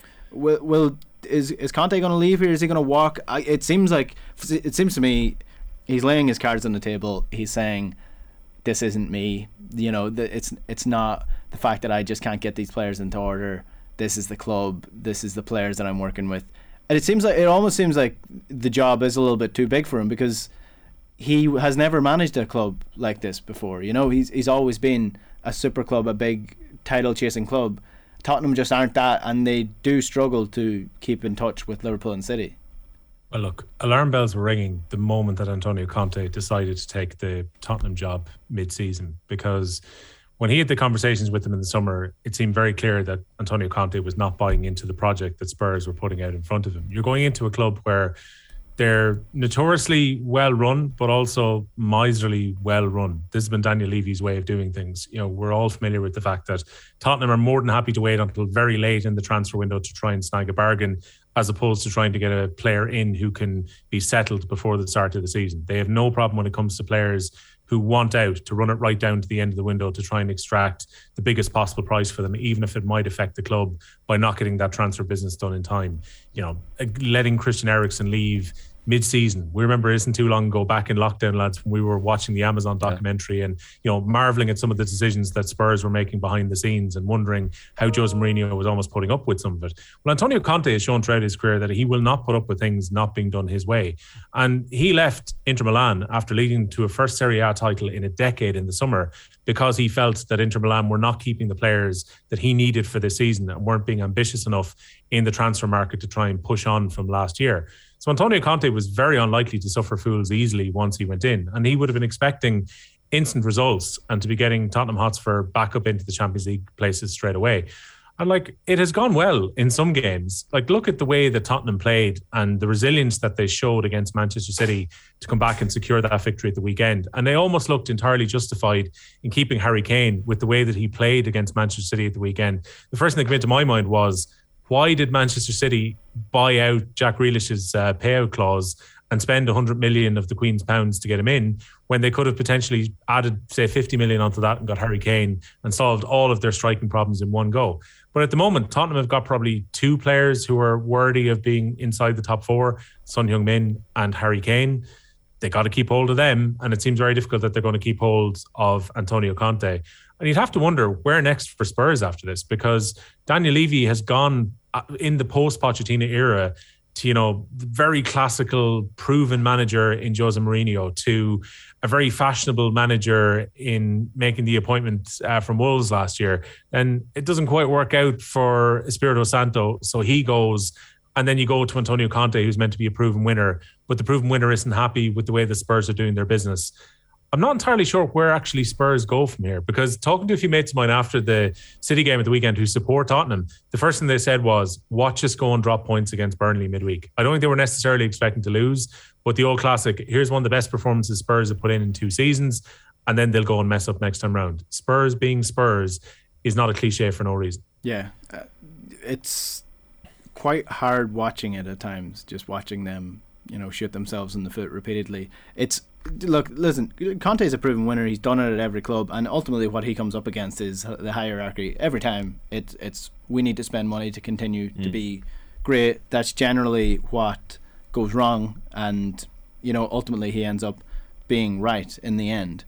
Is Conte going to leave here? Is he going to walk? It seems to me he's laying his cards on the table. He's saying, this isn't me. It's not the fact that I just can't get these players into order. This is the club. This is the players that I'm working with. And it almost seems like the job is a little bit too big for him, because he has never managed a club like this before. He's always been a super club, a big title chasing club. Tottenham just aren't that, and they do struggle to keep in touch with Liverpool and City. Well, look, alarm bells were ringing the moment that Antonio Conte decided to take the Tottenham job mid-season, because when he had the conversations with them in the summer, it seemed very clear that Antonio Conte was not buying into the project that Spurs were putting out in front of him. You're going into a club where they're notoriously well run, but also miserly well run. This has been Daniel Levy's way of doing things. We're all familiar with the fact that Tottenham are more than happy to wait until very late in the transfer window to try and snag a bargain, as opposed to trying to get a player in who can be settled before the start of the season. They have no problem when it comes to players who want out, to run it right down to the end of the window to try and extract the biggest possible price for them, even if it might affect the club by not getting that transfer business done in time. Letting Christian Eriksen leave mid-season. We remember it isn't too long ago, back in lockdown, lads, when we were watching the Amazon documentary and marveling at some of the decisions that Spurs were making behind the scenes and wondering how Jose Mourinho was almost putting up with some of it. Well, Antonio Conte has shown throughout his career that he will not put up with things not being done his way. And he left Inter Milan after leading to a first Serie A title in a decade in the summer, because he felt that Inter Milan were not keeping the players that he needed for this season and weren't being ambitious enough in the transfer market to try and push on from last year. So Antonio Conte was very unlikely to suffer fools easily once he went in, and he would have been expecting instant results and to be getting Tottenham Hotspur back up into the Champions League places straight away. And it has gone well in some games. Look at the way that Tottenham played and the resilience that they showed against Manchester City to come back and secure that victory at the weekend. And they almost looked entirely justified in keeping Harry Kane with the way that he played against Manchester City at the weekend. The first thing that came into my mind was, why did Manchester City buy out Jack Grealish's payout clause and spend 100 million of the Queen's pounds to get him in, when they could have potentially added, say, 50 million onto that and got Harry Kane and solved all of their striking problems in one go? But at the moment, Tottenham have got probably two players who are worthy of being inside the top four, Son Heung-min and Harry Kane. They got to keep hold of them, and it seems very difficult that they're going to keep hold of Antonio Conte. And you'd have to wonder where next for Spurs after this, because Daniel Levy has gone in the post-Pochettino era to, very classical, proven manager in Jose Mourinho, to a very fashionable manager in making the appointment from Wolves last year. And it doesn't quite work out for Espirito Santo, so he goes. And then you go to Antonio Conte, who's meant to be a proven winner, but the proven winner isn't happy with the way the Spurs are doing their business. I'm not entirely sure where actually Spurs go from here, because talking to a few mates of mine after the City game at the weekend who support Tottenham, the first thing they said was, watch us go and drop points against Burnley midweek. I don't think they were necessarily expecting to lose, but the old classic, here's one of the best performances Spurs have put in 2 seasons, and then they'll go and mess up next time round. Spurs being Spurs is not a cliche for no reason. Yeah, it's quite hard watching it at times, just watching them, shoot themselves in the foot repeatedly. Listen, Conte's a proven winner. He's done it at every club, and ultimately what he comes up against is the hierarchy. Every time it's we need to spend money to continue to be great. That's generally what goes wrong, and ultimately he ends up being right in the end.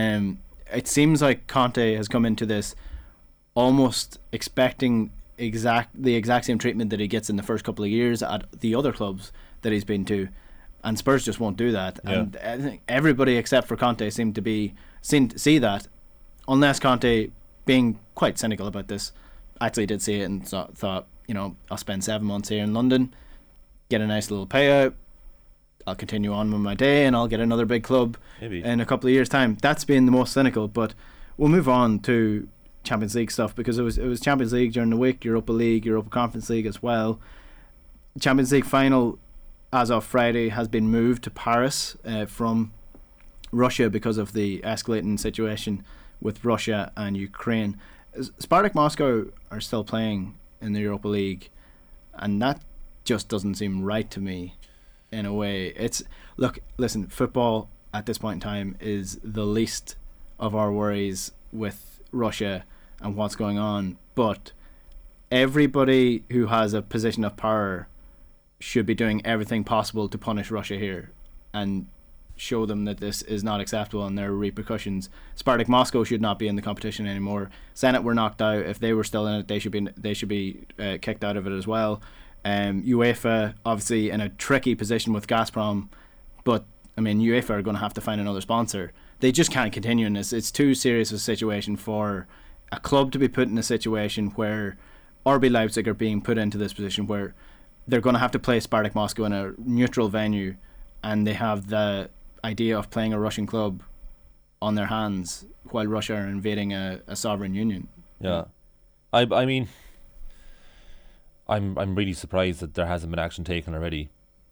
It seems like Conte has come into this almost expecting the exact same treatment that he gets in the first couple of years at the other clubs that he's been to, and Spurs just won't do that. Yeah. And I think everybody except for Conte seem to see that, unless Conte, being quite cynical about this, actually did see it and thought, I'll spend 7 months here in London, get a nice little payout, I'll continue on with my day, and I'll get another big club in a couple of years' time. That's been the most cynical. But we'll move on to Champions League stuff, because it was Champions League during the week, Europa League, Europa Conference League as well. Champions League final, as of Friday, has been moved to Paris from Russia because of the escalating situation with Russia and Ukraine. Spartak Moscow are still playing in the Europa League, and that just doesn't seem right to me in a way. Listen, football at this point in time is the least of our worries with Russia and what's going on, but everybody who has a position of power should be doing everything possible to punish Russia here and show them that this is not acceptable and there are repercussions. Spartak Moscow should not be in the competition anymore. Zenit were knocked out. If they were still in it, they should be kicked out of it as well. UEFA obviously in a tricky position with Gazprom, but I mean UEFA are going to have to find another sponsor. They just can't continue in this. It's too serious a situation for a club to be put in a situation where RB Leipzig are being put into this position where they're going to have to play Spartak Moscow in a neutral venue, and they have the idea of playing a Russian club on their hands while Russia are invading a sovereign union. Yeah, I mean, I'm really surprised that there hasn't been action taken already.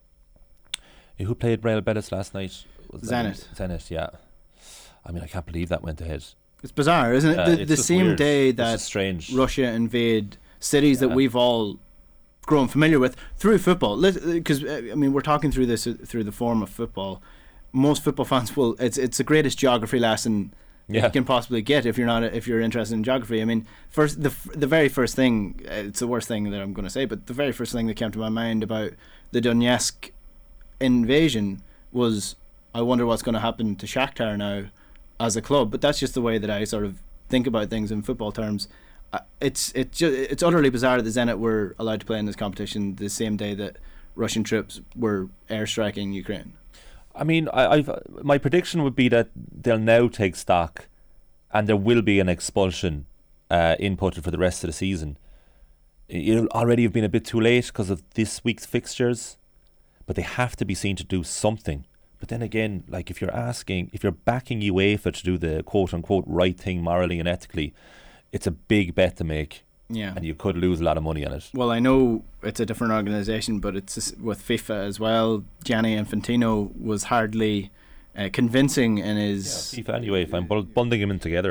Who played Real Betis last night? Zenit, yeah. I mean, I can't believe that went ahead. It's bizarre, isn't it? The same weird. day that Russia invade cities that we've all grown familiar with through football, because I mean we're talking through this through the form of football. Most football fans will. It's the greatest geography lesson you can possibly get if you're interested in geography. I mean, first the very first thing, it's the worst thing that I'm going to say, but the very first thing that came to my mind about the Donetsk invasion was, I wonder what's going to happen to Shakhtar now as a club. But that's just the way that I sort of think about things in football terms. It's utterly bizarre that Zenit were allowed to play in this competition the same day that Russian troops were airstriking Ukraine. I mean, my prediction would be that they'll now take stock, and there will be an expulsion inputted for the rest of the season. It'll already have been a bit too late because of this week's fixtures, but they have to be seen to do something. But then again, like if you're backing UEFA to do the quote unquote right thing morally and ethically, it's a big bet to make. Yeah. And you could lose a lot of money on it. Well, I know it's a different organisation, but it's with FIFA as well. Gianni Infantino was hardly convincing in his... FIFA and UEFA, I'm bundling them in together.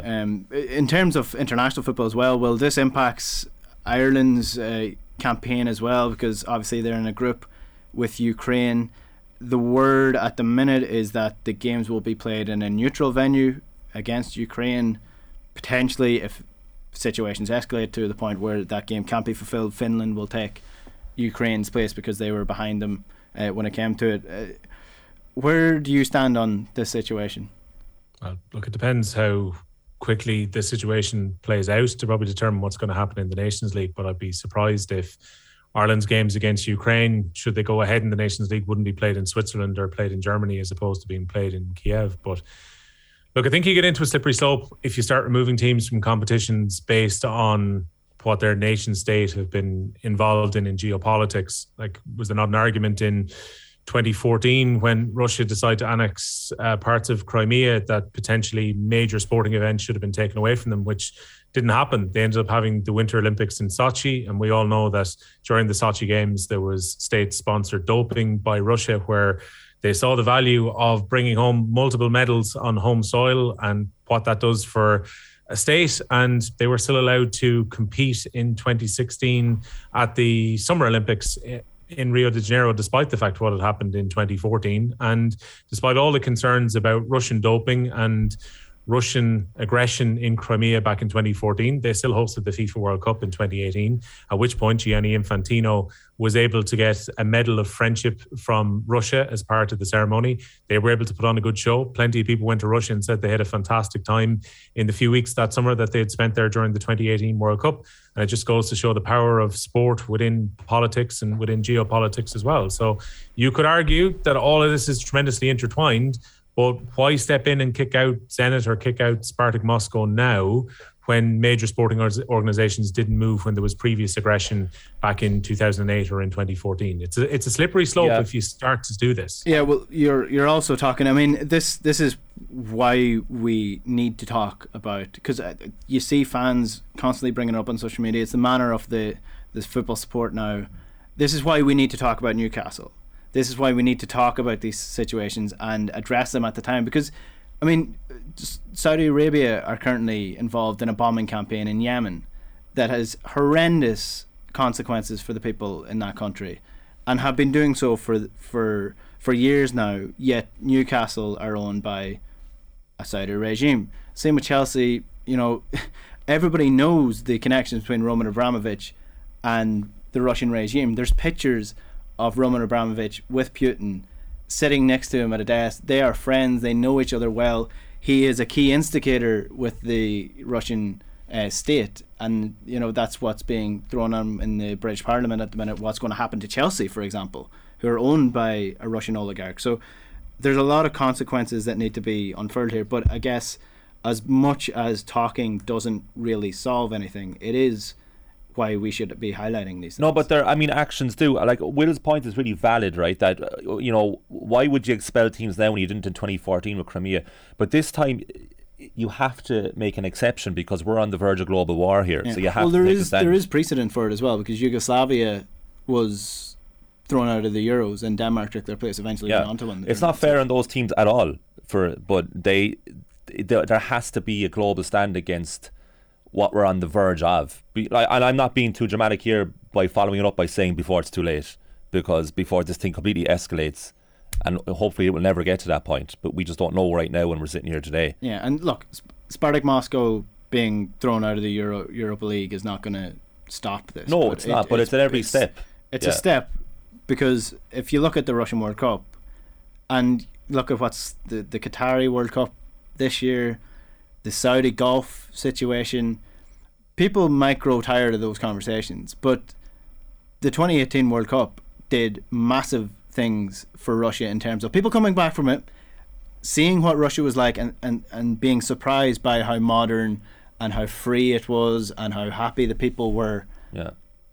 In terms of international football as well, this impacts Ireland's campaign as well, because obviously they're in a group with Ukraine. The word at the minute is that the games will be played in a neutral venue against Ukraine. Potentially, if situations escalate to the point where that game can't be fulfilled, Finland will take Ukraine's place because they were behind them when it came to it. Where do you stand on this situation? Well, look, it depends how quickly this situation plays out to probably determine what's going to happen in the Nations League, but I'd be surprised if Ireland's games against Ukraine, should they go ahead in the Nations League, wouldn't be played in Switzerland or played in Germany as opposed to being played in Kiev. But look, I think you get into a slippery slope if you start removing teams from competitions based on what their nation state have been involved in geopolitics. Like, was there not an argument in 2014 when Russia decided to annex parts of Crimea that potentially major sporting events should have been taken away from them, which didn't happen. They ended up having the Winter Olympics in Sochi, and we all know that during the Sochi Games there was state-sponsored doping by Russia, where they saw the value of bringing home multiple medals on home soil and what that does for a state, and they were still allowed to compete in 2016 at the Summer Olympics in Rio de Janeiro, despite the fact what had happened in 2014, and despite all the concerns about Russian doping and Russian aggression in Crimea back in 2014. They still hosted the FIFA World Cup in 2018, at which point Gianni Infantino was able to get a medal of friendship from Russia as part of the ceremony. They were able to put on a good show. Plenty of people went to Russia and said they had a fantastic time in the few weeks that summer that they had spent there during the 2018 World Cup. And it just goes to show the power of sport within politics and within geopolitics as well. So you could argue that all of this is tremendously intertwined, but why step in and kick out Zenit or kick out Spartak Moscow now when major sporting organisations didn't move when there was previous aggression back in 2008 or in 2014? It's a slippery slope if you start to do this. Yeah, well, you're also talking. I mean, this is why we need to talk about, because you see fans constantly bringing it up on social media. It's the manner of this football support now. This is why we need to talk about Newcastle. This is why we need to talk about these situations and address them at the time, because I mean, Saudi Arabia are currently involved in a bombing campaign in Yemen that has horrendous consequences for the people in that country, and have been doing so for years now. Yet Newcastle are owned by a Saudi regime. Same with Chelsea. You know, everybody knows the connections between Roman Abramovich and the Russian regime. There's pictures of Roman Abramovich with Putin sitting next to him at a desk. They are friends. They know each other well. He is a key instigator with the Russian state, and you know that's what's being thrown on in the British Parliament at the minute. What's going to happen to Chelsea, for example, who are owned by a Russian oligarch? So there's a lot of consequences that need to be unfurled here. But I guess as much as talking doesn't really solve anything, it is why we should be highlighting these things. No, but actions do. Like, Will's point is really valid, right? That, why would you expel teams now when you didn't in 2014 with Crimea? But this time, you have to make an exception because we're on the verge of global war here. Yeah. So you have to take a stand. There is precedent for it as well, because Yugoslavia was thrown out of the Euros and Denmark took their place, eventually went on to win. It's not fair on those teams at all, but there has to be a global stand against what we're on the verge of. And I'm not being too dramatic here by following it up by saying before it's too late, because before this thing completely escalates, and hopefully it will never get to that point, but we just don't know right now when we're sitting here today. Yeah, and look, Spartak Moscow being thrown out of the Europa League is not going to stop this. No, it's not, but it's at every step. It's a step, because if you look at the Russian World Cup and look at what's the Qatari World Cup this year, the Saudi Gulf situation, people might grow tired of those conversations, but the 2018 World Cup did massive things for Russia in terms of people coming back from it, seeing what Russia was like, and being surprised by how modern and how free it was and how happy the people were. Yeah.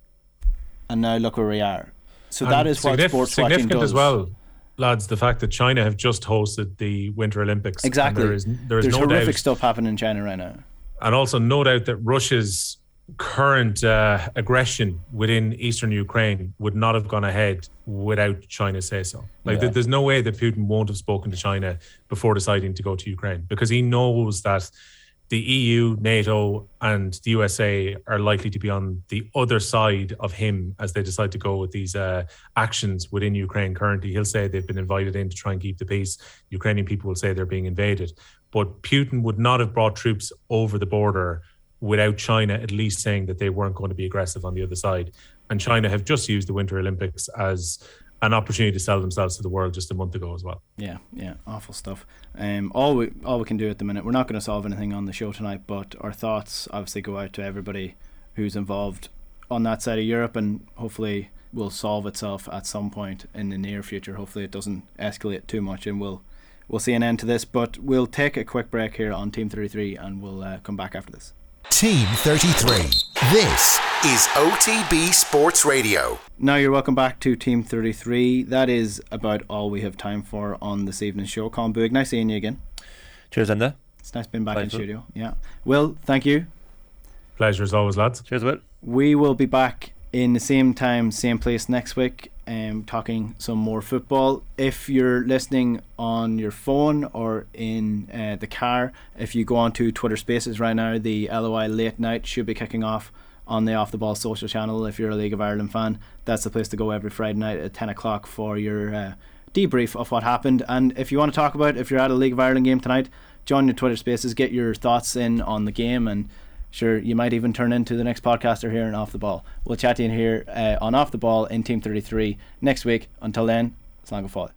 And now look where we are. So that is what sports watching does. Significant as well, lads, the fact that China have just hosted the Winter Olympics. Exactly. There's no horrific doubt, stuff happening in China right now. And also no doubt that Russia's current aggression within eastern Ukraine would not have gone ahead without China say so. There's no way that Putin won't have spoken to China before deciding to go to Ukraine, because he knows that the EU, NATO and the USA are likely to be on the other side of him as they decide to go with these actions within Ukraine currently. He'll say they've been invited in to try and keep the peace. Ukrainian people will say they're being invaded. But Putin would not have brought troops over the border without China at least saying that they weren't going to be aggressive on the other side. And China have just used the Winter Olympics as an opportunity to sell themselves to the world just a month ago as well. Yeah, awful stuff. All we can do at the minute, we're not going to solve anything on the show tonight, but our thoughts obviously go out to everybody who's involved on that side of Europe, and hopefully will solve itself at some point in the near future. Hopefully it doesn't escalate too much, and we'll see an end to this. But we'll take a quick break here on Team 33, and we'll come back after this. Team 33. This is OTB Sports Radio. Now you're welcome back to Team 33. That is about all we have time for on this evening's show. Colin Boog, nice seeing you again. Cheers, Enda. It's nice being back in studio. Yeah. Will, thank you. Pleasure as always, lads. Cheers, Will. We will be back in the same time, same place next week, talking some more football. If you're listening on your phone or in the car, if you go on to Twitter Spaces right now, the LOI Late Night should be kicking off on the Off the Ball social channel. If you're a League of Ireland fan, that's the place to go every Friday night at 10 o'clock for your debrief of what happened. And if you want to talk about, if you're at a League of Ireland game tonight, join your Twitter Spaces, get your thoughts in on the game, and sure, you might even turn into the next podcaster here on Off the Ball. We'll chat to you here on Off the Ball in Team 33 next week. Until then, slán go fáill.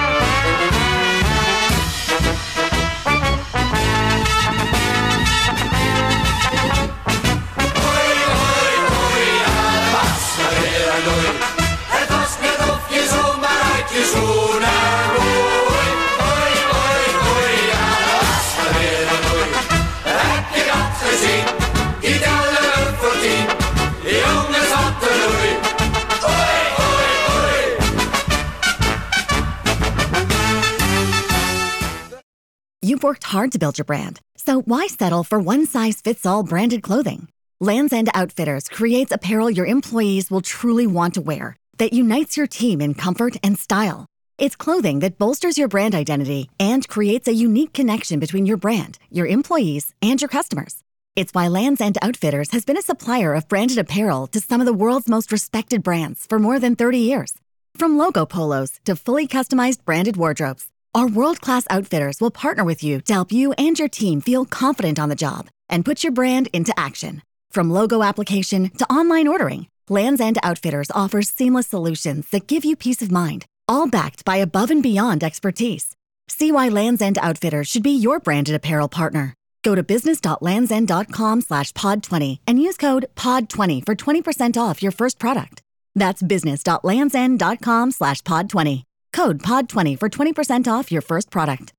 You've worked hard to build your brand, so why settle for one-size-fits-all branded clothing? Land's End Outfitters creates apparel your employees will truly want to wear that unites your team in comfort and style. It's clothing that bolsters your brand identity and creates a unique connection between your brand, your employees, and your customers. It's why Lands' End Outfitters has been a supplier of branded apparel to some of the world's most respected brands for more than 30 years. From logo polos to fully customized branded wardrobes, our world-class outfitters will partner with you to help you and your team feel confident on the job and put your brand into action. From logo application to online ordering, Lands' End Outfitters offers seamless solutions that give you peace of mind, all backed by above and beyond expertise. See why Lands' End Outfitters should be your branded apparel partner. Go to business.landsend.com/pod20 and use code POD20 for 20% off your first product. That's business.landsend.com/pod20. Code POD20 for 20% off your first product.